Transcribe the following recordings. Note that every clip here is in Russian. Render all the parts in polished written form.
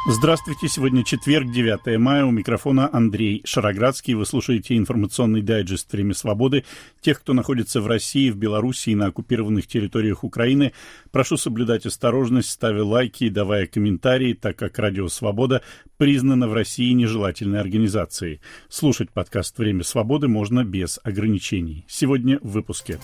Здравствуйте, сегодня четверг, 9 мая, у микрофона Андрей Шароградский. Вы слушаете информационный дайджест «Время свободы». Тех, кто находится в России, в Белоруссии и на оккупированных территориях Украины, прошу соблюдать осторожность, ставя лайки и давая комментарии, так как Радио Свобода признано в России нежелательной организацией. Слушать подкаст «Время свободы» можно без ограничений. Сегодня в выпуске.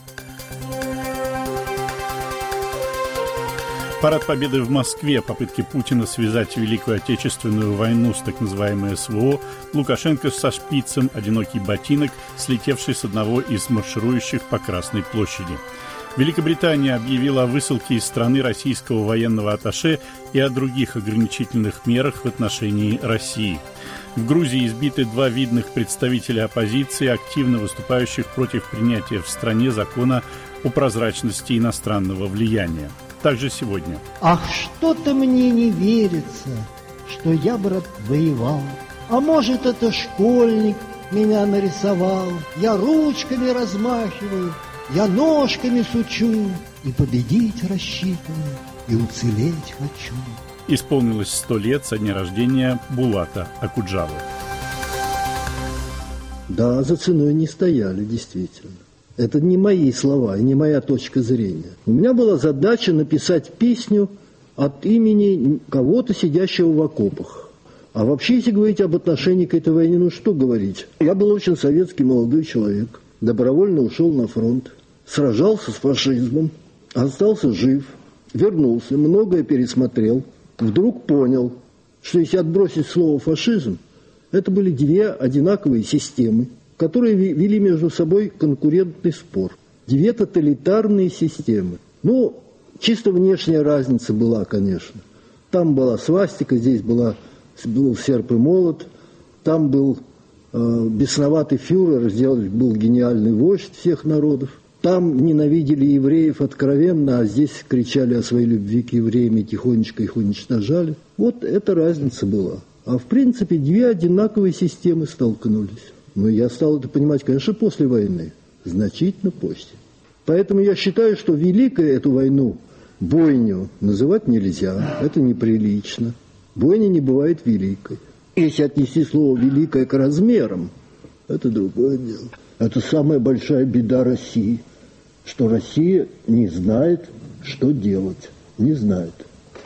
Парад Победы в Москве, попытки Путина связать Великую Отечественную войну с так называемой СВО, Лукашенко со шпицем, одинокий ботинок, слетевший с одного из марширующих по Красной площади. Великобритания объявила о высылке из страны российского военного атташе и о других ограничительных мерах в отношении России. В Грузии избиты два видных представителя оппозиции, активно выступающих против принятия в стране закона о прозрачности иностранного влияния. Также сегодня. Ах, что-то мне не верится, что я, брат, воевал. А может, это школьник меня нарисовал. Я ручками размахиваю, я ножками сучу, и победить рассчитываю, и уцелеть хочу. Исполнилось 100 лет со дня рождения Булата Акуджавы. Да, за ценой не стояли, действительно. Это не мои слова и не моя точка зрения. У меня была задача написать песню от имени кого-то, сидящего в окопах. А вообще, если говорить об отношении к этой войне, ну что говорить? Я был очень советский молодой человек, добровольно ушел на фронт, сражался с фашизмом, остался жив, вернулся, многое пересмотрел, вдруг понял, что если отбросить слово «фашизм», это были две одинаковые системы, которые вели между собой конкурентный спор. Две тоталитарные системы. Ну, чисто внешняя разница была, конечно. Там была свастика, здесь был серп и молот. Там был бесноватый фюрер, здесь был гениальный вождь всех народов. Там ненавидели евреев откровенно, а здесь кричали о своей любви к евреям и тихонечко их уничтожали. Вот эта разница была. А в принципе две одинаковые системы столкнулись. Но я стал это понимать, конечно, после войны, значительно позже. Поэтому я считаю, что великой эту войну, бойню, называть нельзя, это неприлично. Бойня не бывает великой. Если отнести слово «великое» к размерам, это другое дело. Это самая большая беда России, что Россия не знает, что делать, не знает.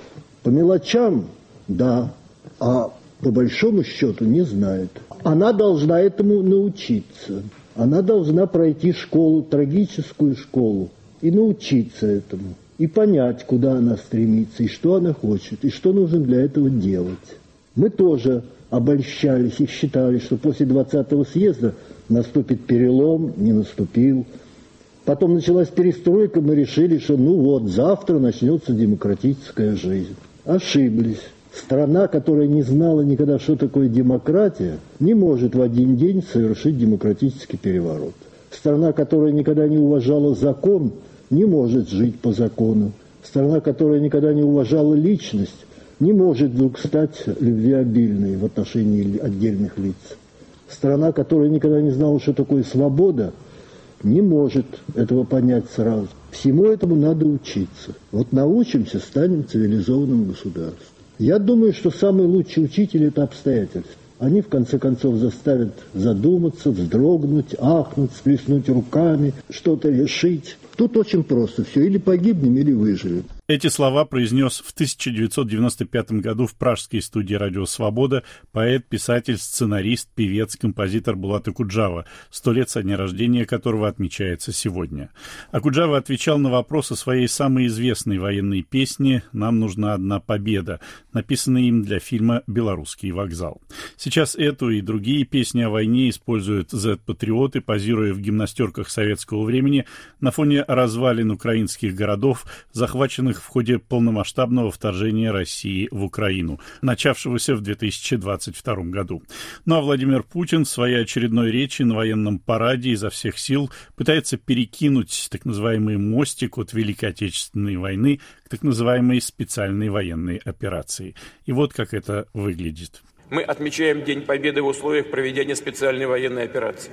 По мелочам – да, а по большому счету не знает. Она должна этому научиться. Она должна пройти школу, трагическую школу, и научиться этому. И понять, куда она стремится, и что она хочет, и что нужно для этого делать. Мы тоже обольщались и считали, что после 20-го съезда наступит перелом, не наступил. Потом началась перестройка, мы решили, что ну вот, завтра начнется демократическая жизнь. Ошиблись. Страна, которая не знала никогда, что такое демократия, не может в один день совершить демократический переворот. Страна, которая никогда не уважала закон, не может жить по закону. Страна, которая никогда не уважала личность, не может вдруг стать любвеобильной в отношении отдельных лиц. Страна, которая никогда не знала, что такое свобода, не может этого понять сразу. Всему этому надо учиться. Вот научимся, станем цивилизованным государством. Я думаю, что самый лучший учитель – это обстоятельства. Они, в конце концов, заставят задуматься, вздрогнуть, ахнуть, сплеснуть руками, что-то решить. Тут очень просто все. Или погибнем, или выживем. Эти слова произнес в 1995 году в пражской студии «Радио Свобода» поэт, писатель, сценарист, певец, композитор Булат Акуджава, 100 лет со дня рождения которого отмечается сегодня. Акуджава отвечал на вопрос о своей самой известной военной песне «Нам нужна одна победа», написанной им для фильма «Белорусский вокзал». Сейчас эту и другие песни о войне используют Z-патриоты, позируя в гимнастерках советского времени на фоне развалин украинских городов, захваченных в ходе полномасштабного вторжения России в Украину, начавшегося в 2022 году. Ну а Владимир Путин в своей очередной речи на военном параде изо всех сил пытается перекинуть так называемый мостик от Великой Отечественной войны к так называемой специальной военной операции. И вот как это выглядит. Мы отмечаем День Победы в условиях проведения специальной военной операции.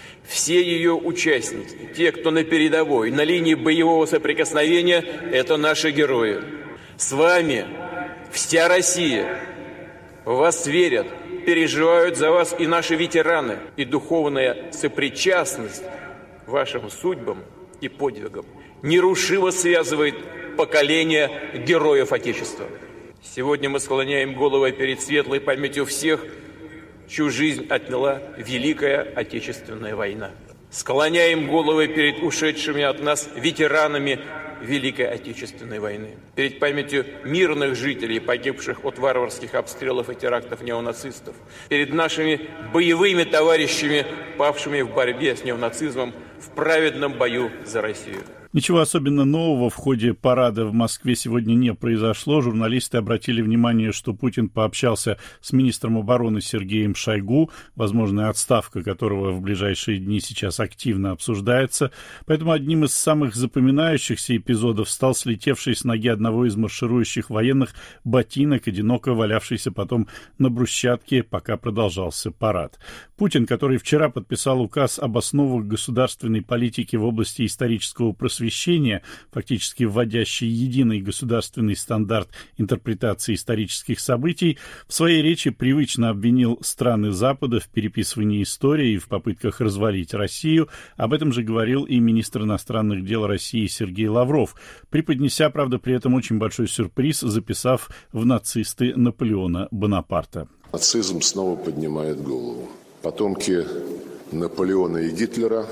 Все ее участники, те, кто на передовой, на линии боевого соприкосновения, это наши герои. С вами вся Россия. В вас верят, переживают за вас и наши ветераны, и духовная сопричастность вашим судьбам и подвигам нерушимо связывает поколения героев Отечества. Сегодня мы склоняем головы перед светлой памятью всех, чью жизнь отняла Великая Отечественная война. Склоняем головы перед ушедшими от нас ветеранами Великой Отечественной войны, перед памятью мирных жителей, погибших от варварских обстрелов и терактов неонацистов, перед нашими боевыми товарищами, павшими в борьбе с неонацизмом в праведном бою за Россию. Ничего особенно нового в ходе парада в Москве сегодня не произошло. Журналисты обратили внимание, что Путин пообщался с министром обороны Сергеем Шойгу, возможная отставка которого в ближайшие дни сейчас активно обсуждается. Поэтому одним из самых запоминающихся эпизодов стал слетевший с ноги одного из марширующих военных ботинок, одиноко валявшийся потом на брусчатке, пока продолжался парад. Путин, который вчера подписал указ об основах государственной политики в области исторического просвещения, фактически вводящий единый государственный стандарт интерпретации исторических событий, в своей речи привычно обвинил страны Запада в переписывании истории и в попытках развалить Россию. Об этом же говорил и министр иностранных дел России Сергей Лавров, преподнеся, правда, при этом очень большой сюрприз, записав в нацисты Наполеона Бонапарта. Нацизм снова поднимает голову. Потомки Наполеона и Гитлера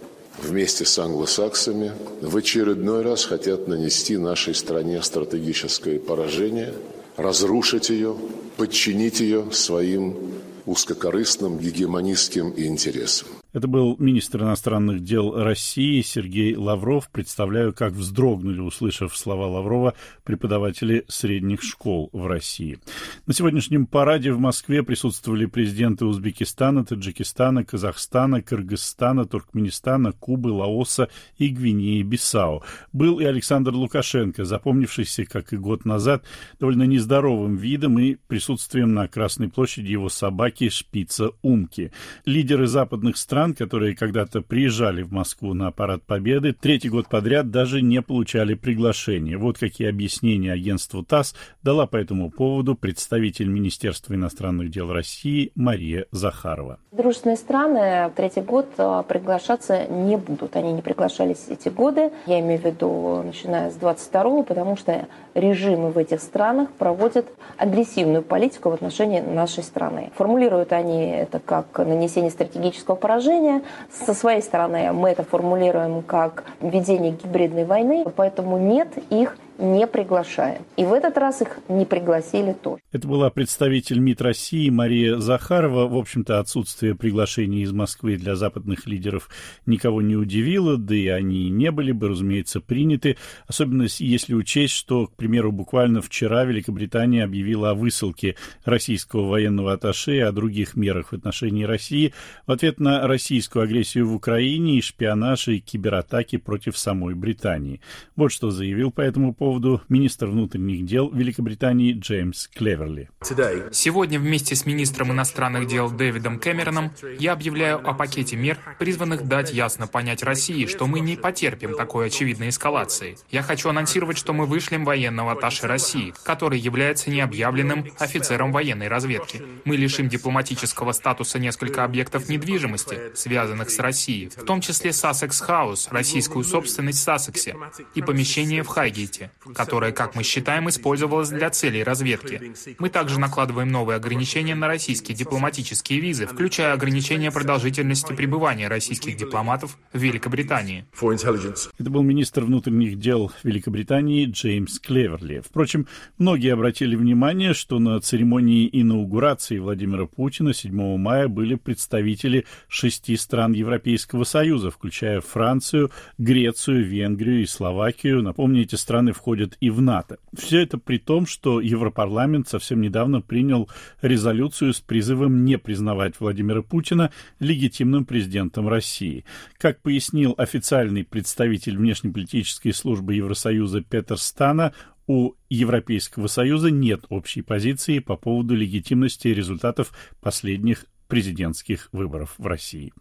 вместе с англосаксами в очередной раз хотят нанести нашей стране стратегическое поражение, разрушить ее, подчинить ее своим узкокорыстным гегемонистским интересам. Это был министр иностранных дел России Сергей Лавров. Представляю, как вздрогнули, услышав слова Лаврова, преподаватели средних школ в России. На сегодняшнем параде в Москве присутствовали президенты Узбекистана, Таджикистана, Казахстана, Кыргызстана, Туркменистана, Кубы, Лаоса и Гвинеи-Бисау. Был и Александр Лукашенко, запомнившийся, как и год назад, довольно нездоровым видом и присутствием на Красной площади его собаки Шпица Умки. Лидеры западных стран, которые когда-то приезжали в Москву на парад Победы, третий год подряд даже не получали приглашения. Вот какие объяснения агентству ТАСС дала по этому поводу представитель Министерства иностранных дел России Мария Захарова. Дружественные страны третий год приглашаться не будут. Они не приглашались эти годы. Я имею в виду, начиная с 22-го, потому что режимы в этих странах проводят агрессивную политику в отношении нашей страны. Формулируют они это как нанесение стратегического поражения. Со своей стороны мы это формулируем как ведение гибридной войны, поэтому нет, их не приглашаем. И в этот раз их не пригласили тоже. Это была представитель МИД России Мария Захарова. В общем-то, отсутствие приглашений из Москвы для западных лидеров никого не удивило, да и они не были бы, разумеется, приняты. Особенно если учесть, что, к примеру, буквально вчера Великобритания объявила о высылке российского военного атташе и о других мерах в отношении России в ответ на российскую агрессию в Украине и шпионаж и кибератаки против самой Британии. Вот что заявил по этому поводу министр внутренних дел Великобритании Джеймс Клеверли. Сегодня вместе с министром иностранных дел Дэвидом Кэмероном я объявляю о пакете мер, призванных дать ясно понять России, что мы не потерпим такой очевидной эскалации. Я хочу анонсировать, что мы вышлем военного атташе России, который является необъявленным офицером военной разведки. Мы лишим дипломатического статуса несколько объектов недвижимости, связанных с Россией, в том числе Сассекс Хаус, российскую собственность в Сассексе, и помещение в Хайгейте, которое, как мы считаем, использовалось для целей разведки. Мы также накладываем новые ограничения на российские дипломатические визы, включая ограничение продолжительности пребывания российских дипломатов в Великобритании. Это был министр внутренних дел Великобритании Джеймс Клеверли. Впрочем, многие обратили внимание, что на церемонии инаугурации Владимира Путина 7 мая были представители 6 стран Европейского Союза, включая Францию, Грецию, Венгрию и Словакию. Напомню, эти страны входят и в НАТО. Все это при том, что Европарламент совсем недавно принял резолюцию с призывом не признавать Владимира Путина легитимным президентом России. Как пояснил официальный представитель внешнеполитической службы Евросоюза Петер Стана, у Европейского Союза нет общей позиции по поводу легитимности результатов последних президентских выборов в России.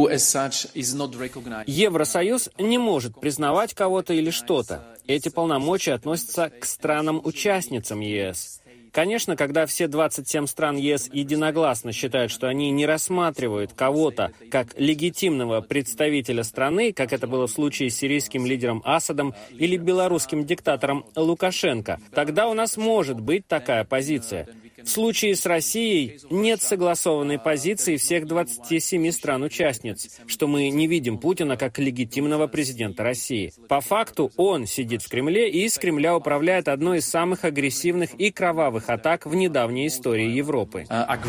Евросоюз не может признавать кого-то или что-то. Эти полномочия относятся к странам-участницам ЕС. Конечно, когда все 27 стран ЕС единогласно считают, что они не рассматривают кого-то как легитимного представителя страны, как это было в случае с сирийским лидером Асадом или белорусским диктатором Лукашенко, тогда у нас может быть такая позиция. В случае с Россией нет согласованной позиции всех 27 стран-участниц, что мы не видим Путина как легитимного президента России. По факту он сидит в Кремле и из Кремля управляет одной из самых агрессивных и кровавых атак в недавней истории Европы.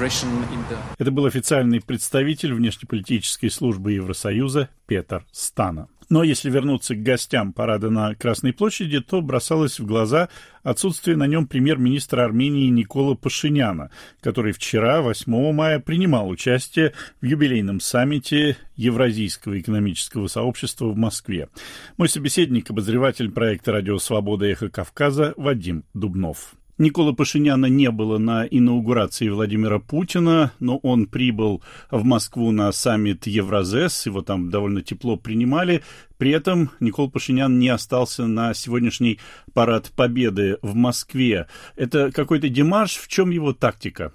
Это был официальный представитель внешнеполитической службы Евросоюза Петр Стана. Но если вернуться к гостям парада на Красной площади, то бросалось в глаза отсутствие на нем премьер-министра Армении Никола Пашиняна, который вчера, 8 мая, принимал участие в юбилейном саммите Евразийского экономического сообщества в Москве. Мой собеседник, обозреватель проекта «Радио Свобода. Эхо Кавказа» Вадим Дубнов. Николы Пашиняна не было на инаугурации Владимира Путина, но он прибыл в Москву на саммит Евразес, его там довольно тепло принимали. При этом Никола Пашинян не остался на сегодняшний парад Победы в Москве. Это какой-то демарш? В чем его тактика?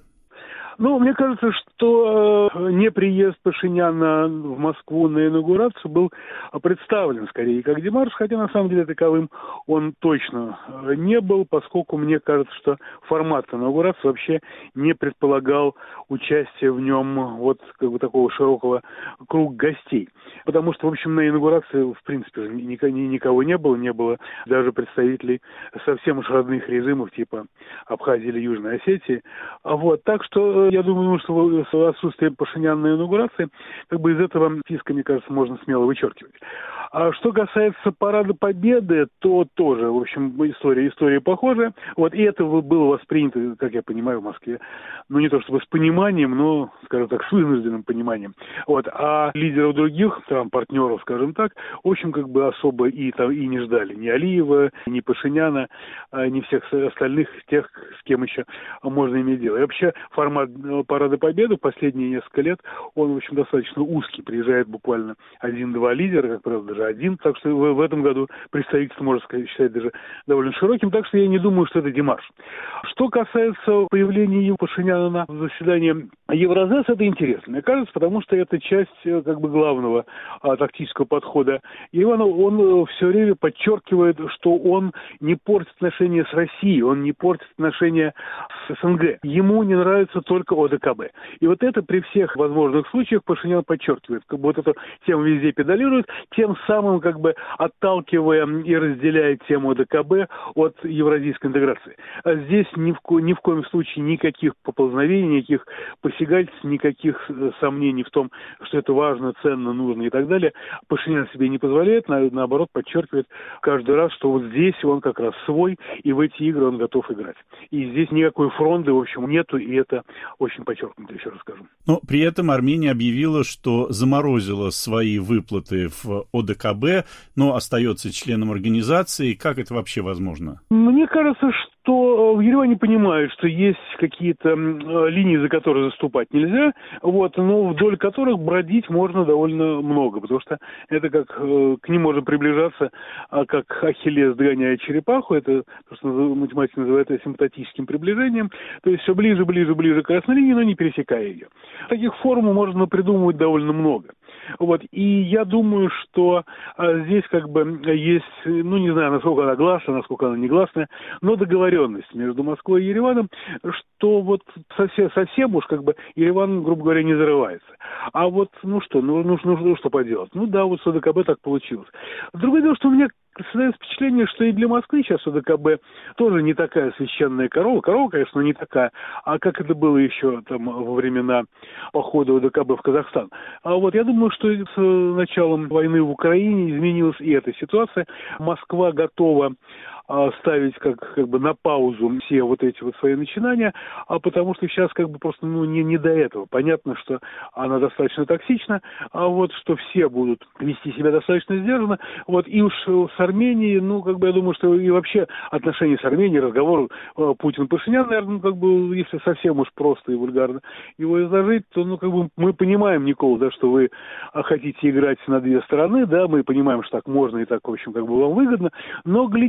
Мне кажется, что неприезд Пашиняна в Москву на инаугурацию был представлен скорее как демарш, хотя на самом деле таковым он точно не был, поскольку мне кажется, что формат инаугурации вообще не предполагал участие в нем такого широкого круга гостей. Потому что, в общем, на инаугурации, в принципе, никого не было даже представителей совсем уж родных режимов типа Абхазии или Южной Осетии. Так что я думаю, что отсутствие Пашиняна на инаугурации из этого списка, мне кажется, можно смело вычеркивать. А что касается парада Победы, то тоже, в общем, история похожая. И это было воспринято, как я понимаю, в Москве, не то чтобы с пониманием, но, скажем так, с вынужденным пониманием. А лидеров других партнеров, скажем так, в общем, особо и не ждали ни Алиева, ни Пашиняна, ни всех остальных, тех, с кем еще можно иметь дело. И вообще формат парада Победы последние несколько лет, он, в общем, достаточно узкий. Приезжает буквально 1-2 лидера, как правило, даже один. Так что в этом году представительство, можно считать, даже довольно широким. Так что я не думаю, что это демарш. Что касается появления Пашиняна на заседании Евразес, это интересно, мне кажется, потому что это часть главного тактического подхода Еревана. Он все время подчеркивает, что он не портит отношения с Россией, он не портит отношения с СНГ. Ему не нравится только ОДКБ. И это при всех возможных случаях Пашинян подчеркивает. Эту тему везде педалирует, тем самым отталкивая и разделяя тему ОДКБ от евразийской интеграции. А здесь ни в коем случае никаких поползновений, никаких посягательств, никаких сомнений в том, что это важно, ценно, нужно и так далее, Пашинян себе не позволяет, наоборот, подчеркивает каждый раз, что здесь он как раз свой, и в эти игры он готов играть. И здесь никакой фронты, в общем, нету, и это очень подчеркнуто, еще раз скажу. Но при этом Армения объявила, что заморозила свои выплаты в ОДКБ, но остается членом организации. Как это вообще возможно? Мне кажется, что в Ереване понимают, что есть какие-то линии, за которые заступать нельзя, но вдоль которых бродить можно довольно много, потому что это к ним можно приближаться, как Ахиллес догоняет черепаху, это то, что математика называет асимптотическим приближением, то есть все ближе к красной линии, но не пересекая ее. Таких форм можно придумывать довольно много. И я думаю, что здесь есть, не знаю, насколько она гласная, насколько она негласная, но договоренность между Москвой и Ереваном, что совсем уж Ереван, грубо говоря, не зарывается. А что поделать? С ОДКБ так получилось. Другое дело, что у меня создается впечатление, что и для Москвы сейчас ОДКБ тоже не такая священная корова. Корова, конечно, не такая, а как это было еще во времена похода ОДКБ в Казахстан. Я думаю, что с началом войны в Украине изменилась и эта ситуация. Москва готова ставить на паузу все эти свои начинания, потому что сейчас просто не до этого. Понятно, что она достаточно токсична, что все будут вести себя достаточно сдержанно. И уж с Арменией, я думаю, что и вообще отношения с Арменией, разговор Путин-Пашинян, наверное, если совсем уж просто и вульгарно его изложить, то, мы понимаем, Никола, что вы хотите играть на две стороны, мы понимаем, что так можно и так, в общем, вам выгодно, но глядите, ребята,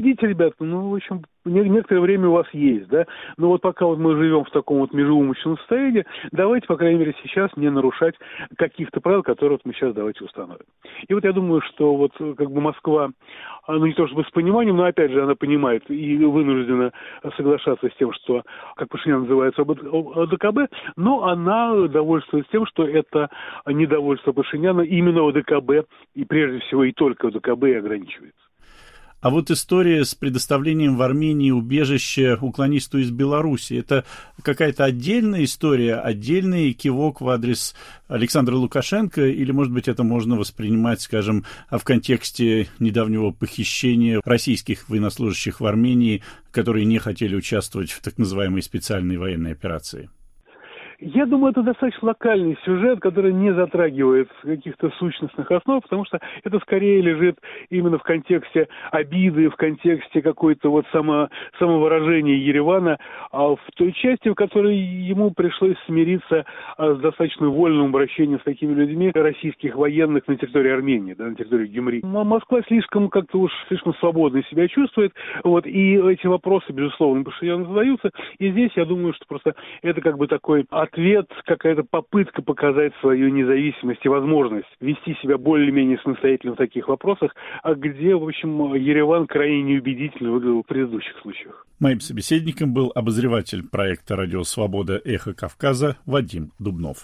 ребятка, в общем, некоторое время у вас есть, да, но вот пока вот мы живем в таком вот межеумочном состоянии, давайте, по крайней мере, сейчас не нарушать каких-то правил, которые вот мы сейчас давайте установим. И вот я думаю, что вот как бы Москва, не то чтобы с пониманием, но опять же она понимает и вынуждена соглашаться с тем, что, как Пашинян называется, ОДКБ, но она довольствуется тем, что это недовольство Пашиняна именно ОДКБ, и прежде всего и только ОДКБ и ограничивается. А вот история с предоставлением в Армении убежища уклонисту из Беларуси, это какая-то отдельная история, отдельный кивок в адрес Александра Лукашенко, или, может быть, это можно воспринимать, скажем, в контексте недавнего похищения российских военнослужащих в Армении, которые не хотели участвовать в так называемой специальной военной операции? Я думаю, это достаточно локальный сюжет, который не затрагивает каких-то сущностных основ, потому что это скорее лежит именно в контексте обиды, в контексте какой-то вот самовыражения Еревана, а в той части, в которой ему пришлось смириться с достаточно вольным обращением с такими людьми, российских военных на территории Армении, да, на территории Гюмри. Москва слишком свободно себя чувствует, вот, и эти вопросы, безусловно, Пашиняну задаются, и здесь я думаю, что просто это как бы такой ответ, какая-то попытка показать свою независимость и возможность вести себя более-менее самостоятельно в таких вопросах, где, в общем, Ереван крайне неубедительно выглядел в предыдущих случаях. Моим собеседником был обозреватель проекта «Радио Свобода. Эхо Кавказа» Вадим Дубнов.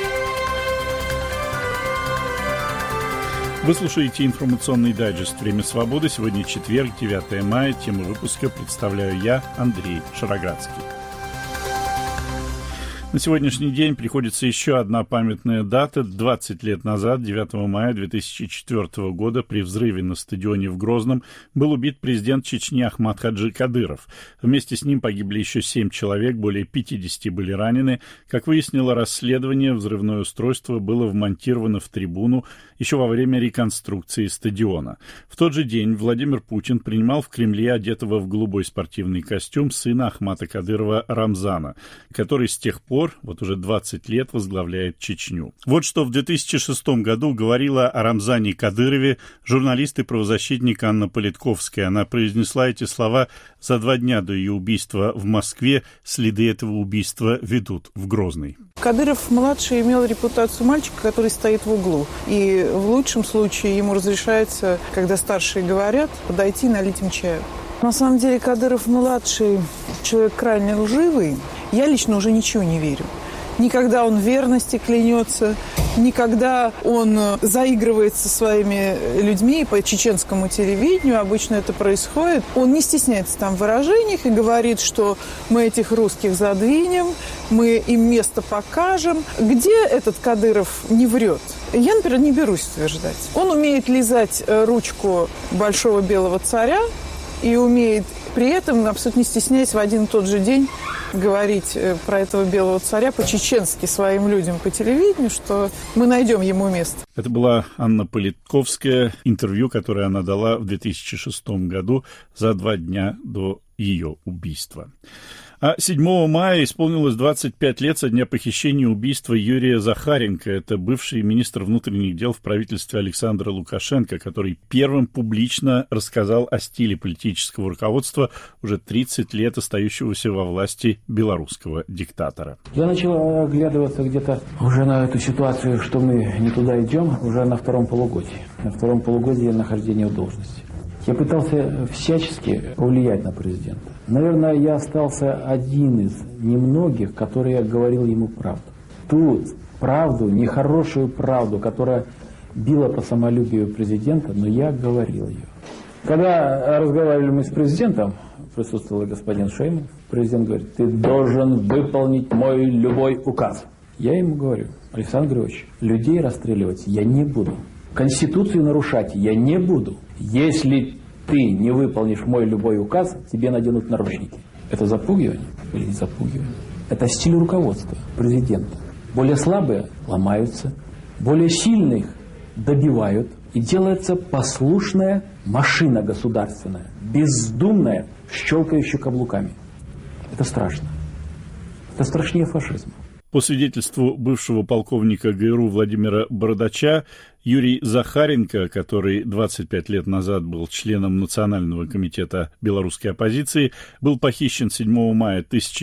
Вы слушаете информационный дайджест «Время свободы». Сегодня четверг, 9 мая. Тему выпуска представляю я, Андрей Шароградский. На сегодняшний день приходится еще одна памятная дата. 20 лет назад, 9 мая 2004 года, при взрыве на стадионе в Грозном был убит президент Чечни Ахмад Хаджи Кадыров. Вместе с ним погибли еще 7 человек, более 50 были ранены. Как выяснило расследование, взрывное устройство было вмонтировано в трибуну еще во время реконструкции стадиона. В тот же день Владимир Путин принимал в Кремле одетого в голубой спортивный костюм сына Ахмата Кадырова Рамзана, который с тех пор, вот уже 20 лет, возглавляет Чечню. Вот что в 2006 году говорила о Рамзане Кадырове журналист и правозащитник Анна Политковская. Она произнесла эти слова за 2 дня до ее убийства в Москве. Следы этого убийства ведут в Грозный. Кадыров-младший имел репутацию мальчика, который стоит в углу. И в лучшем случае ему разрешается, когда старшие говорят, подойти и налить им чаю. На самом деле Кадыров-младший человек крайне лживый. Я лично уже ничего не верю. Никогда он в верности клянется, никогда он заигрывает со своими людьми по чеченскому телевидению. Обычно это происходит. Он не стесняется там в выражениях и говорит, что мы этих русских задвинем, мы им место покажем. Где этот Кадыров не врет? Я, например, не берусь утверждать. Он умеет лизать ручку большого белого царя и умеет при этом, абсолютно не стесняясь, в один и тот же день говорить про этого белого царя по-чеченски своим людям по телевидению, что мы найдем ему место. Это была Анна Политковская, интервью, которое она дала в 2006 году за 2 дня до ее убийства. А 7 мая исполнилось 25 лет со дня похищения и убийства Юрия Захаренко. Это бывший министр внутренних дел в правительстве Александра Лукашенко, который первым публично рассказал о стиле политического руководства уже 30 лет остающегося во власти белорусского диктатора. Я начал оглядываться где-то уже на эту ситуацию, что мы не туда идем, уже на 2-м полугодии. На 2-м полугодии нахождения в должности. Я пытался всячески повлиять на президента. Наверное, я остался один из немногих, который говорил ему правду. Ту правду, нехорошую правду, которая била по самолюбию президента, но я говорил ее. Когда разговаривали мы с президентом, присутствовал и господин Шойгу, президент говорит: ты должен выполнить мой любой указ. Я ему говорю: Александр Григорьевич, людей расстреливать я не буду. Конституцию нарушать я не буду. Если ты не выполнишь мой любой указ, тебе наденут наручники. Это запугивание или не запугивание? Это стиль руководства президента. Более слабые ломаются, более сильных добивают. И делается послушная машина государственная, бездумная, щелкающая каблуками. Это страшно. Это страшнее фашизма. По свидетельству бывшего полковника ГРУ Владимира Бородача, Юрий Захаренко, который 25 лет назад был членом Национального комитета белорусской оппозиции, был похищен 7 мая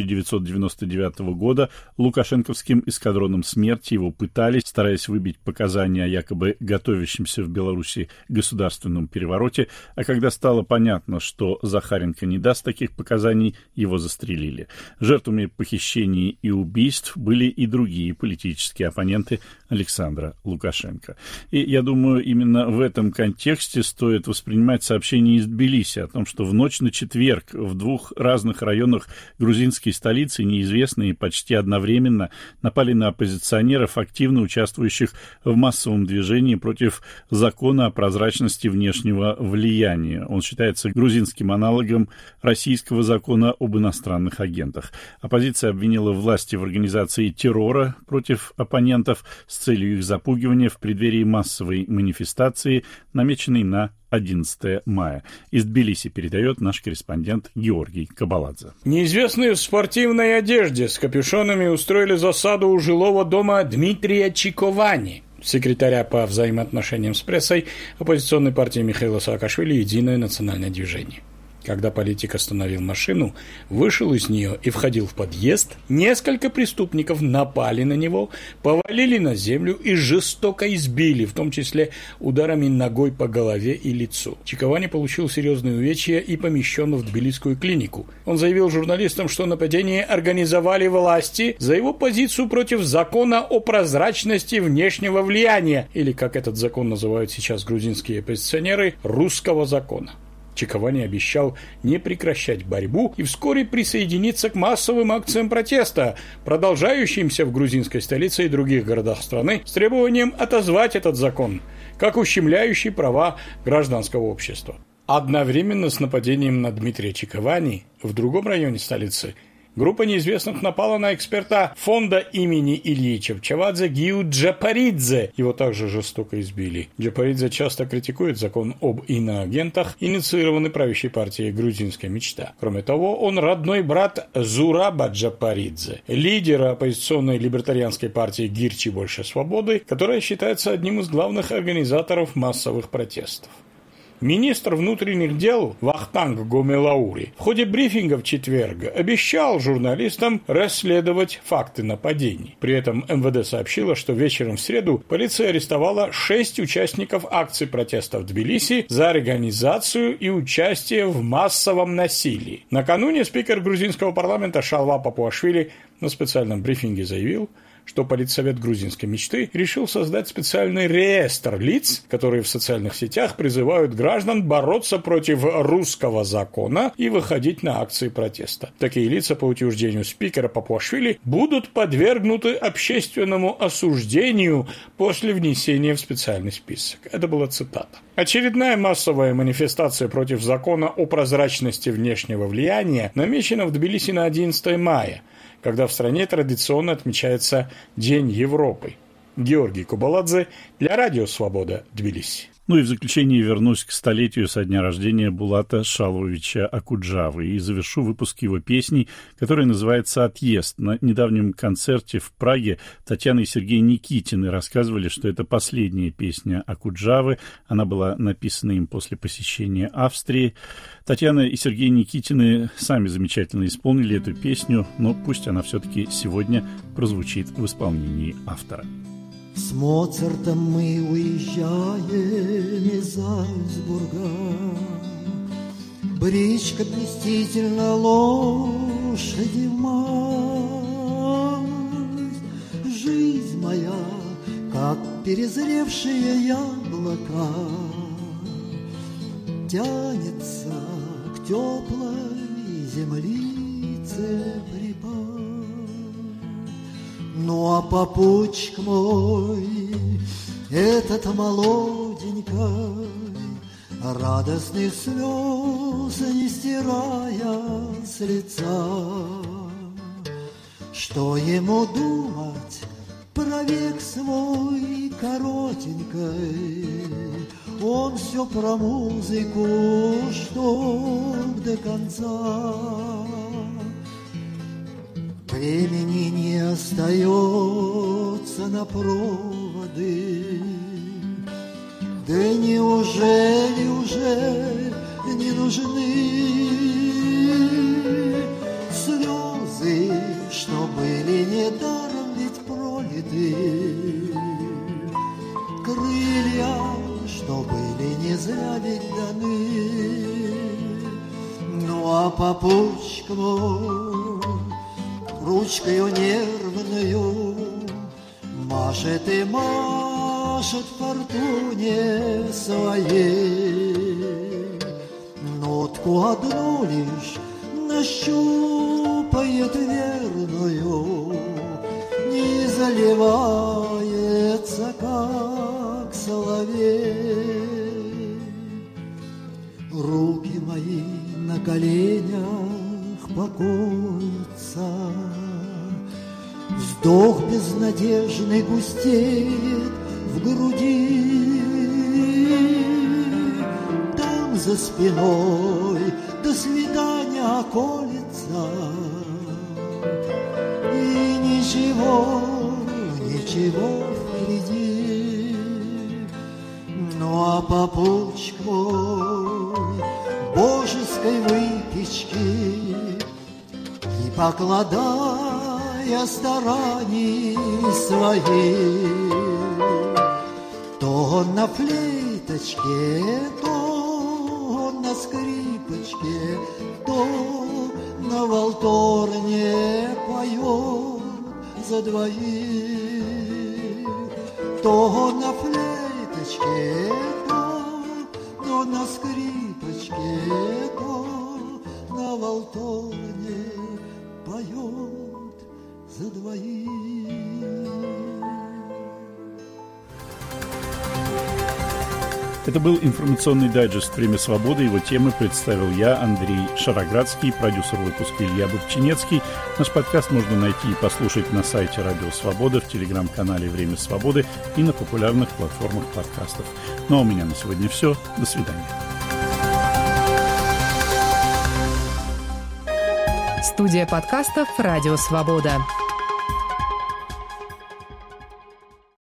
1999 года лукашенковским эскадроном смерти. Его пытали, стараясь выбить показания о якобы готовящемся в Беларуси государственном перевороте, а когда стало понятно, что Захаренко не даст таких показаний, его застрелили. Жертвами похищений и убийств были и другие политические оппоненты Александра Лукашенко. И я думаю, именно в этом контексте стоит воспринимать сообщение из Тбилиси о том, что в ночь на четверг в двух разных районах грузинской столицы неизвестные почти одновременно напали на оппозиционеров, активно участвующих в массовом движении против закона о прозрачности внешнего влияния. Он считается грузинским аналогом российского закона об иностранных агентах. Оппозиция обвинила власти в организации террора против оппонентов с целью их запугивания в преддверии массовой манифестации, намеченной на 11 мая. Из Тбилиси передает наш корреспондент Георгий Кабаладзе. Неизвестные в спортивной одежде с капюшонами устроили засаду у жилого дома Дмитрия Чиковани, секретаря по взаимоотношениям с прессой оппозиционной партии Михаила Саакашвили «Единое национальное движение». Когда политик остановил машину, вышел из нее и входил в подъезд, несколько преступников напали на него, повалили на землю и жестоко избили, в том числе ударами ногой по голове и лицу. Чиковани получил серьезные увечья и помещен в тбилисскую клинику. Он заявил журналистам, что нападение организовали власти за его позицию против закона о прозрачности внешнего влияния, или, как этот закон называют сейчас грузинские оппозиционеры, русского закона. Чиковани обещал не прекращать борьбу и вскоре присоединиться к массовым акциям протеста, продолжающимся в грузинской столице и других городах страны, с требованием отозвать этот закон, как ущемляющий права гражданского общества. Одновременно с нападением на Дмитрия Чиковани в другом районе столицы группа неизвестных напала на эксперта фонда имени Ильи Чавчавадзе Гию Джапаридзе. Его также жестоко избили. Джапаридзе часто критикует закон об иноагентах, инициированный правящей партией «Грузинская мечта». Кроме того, он родной брат Зураба Джапаридзе, лидера оппозиционной либертарианской партии «Гирчи больше свободы», которая считается одним из главных организаторов массовых протестов. Министр внутренних дел Вахтанг Гомелаури в ходе брифинга в четверг обещал журналистам расследовать факты нападений. При этом МВД сообщило, что вечером в среду полиция арестовала 6 участников акций протеста в Тбилиси за организацию и участие в массовом насилии. Накануне спикер грузинского парламента Шалва Папуашвили на специальном брифинге заявил, что Политсовет грузинской мечты решил создать специальный реестр лиц, которые в социальных сетях призывают граждан бороться против русского закона и выходить на акции протеста. Такие лица, по утверждению спикера Папуашвили, будут подвергнуты общественному осуждению после внесения в специальный список. Это была цитата. Очередная массовая манифестация против закона о прозрачности внешнего влияния намечена в Тбилиси на 11 мая, когда в стране традиционно отмечается День Европы. Георгий Кабаладзе для Радио Свобода, Тбилиси. Ну и в заключение вернусь к столетию со дня рождения Булата Шалвовича Акуджавы и завершу выпуск его песней, которая называется «Отъезд». На недавнем концерте в Праге Татьяна и Сергей Никитины рассказывали, что это последняя песня Акуджавы. Она была написана им после посещения Австрии. Татьяна и Сергей Никитины сами замечательно исполнили эту песню, но пусть она все-таки сегодня прозвучит в исполнении автора. С Моцартом мы уезжаем из Зальцбурга. Бричка блестительно лошади в мазь. Жизнь моя, как перезревшие яблока, тянется к теплой землице припасть. Ну а попутчик мой, этот молоденький, радостных слез не стирая с лица, что ему думать про век свой коротенький, он все про музыку, чтоб до конца. Времени не остается на проводы, Да неужели уже не нужны слезы, что были недаром ведь пролиты, крылья, что были не зря ведь даны. Ну а попутчик мой ручкою нервною машет и машет фортуне своей. Нотку одну лишь нащупает верную, не заливается, как соловей. Руки мои на коленях покоятся, вздох безнадежный густеет в груди. Там за спиной до свидания колется, и ничего, ничего впереди. Ну а попутчик мой божеской выпечки, и покладая стараний своих, то на флейточке, то на скрипочке, то на валторне поет за двоих, то на флейточке, то на скрипочке, то на валторне поет за двоих. Это был информационный дайджест «Время свободы». Его темы представил я, Андрей Шароградский, продюсер выпуска Илья Бобчинецкий. Наш подкаст можно найти и послушать на сайте Радио Свобода, в телеграм-канале «Время свободы» и на популярных платформах подкастов. Ну а у меня на сегодня все. До свидания. Студия подкастов «Радио Свобода».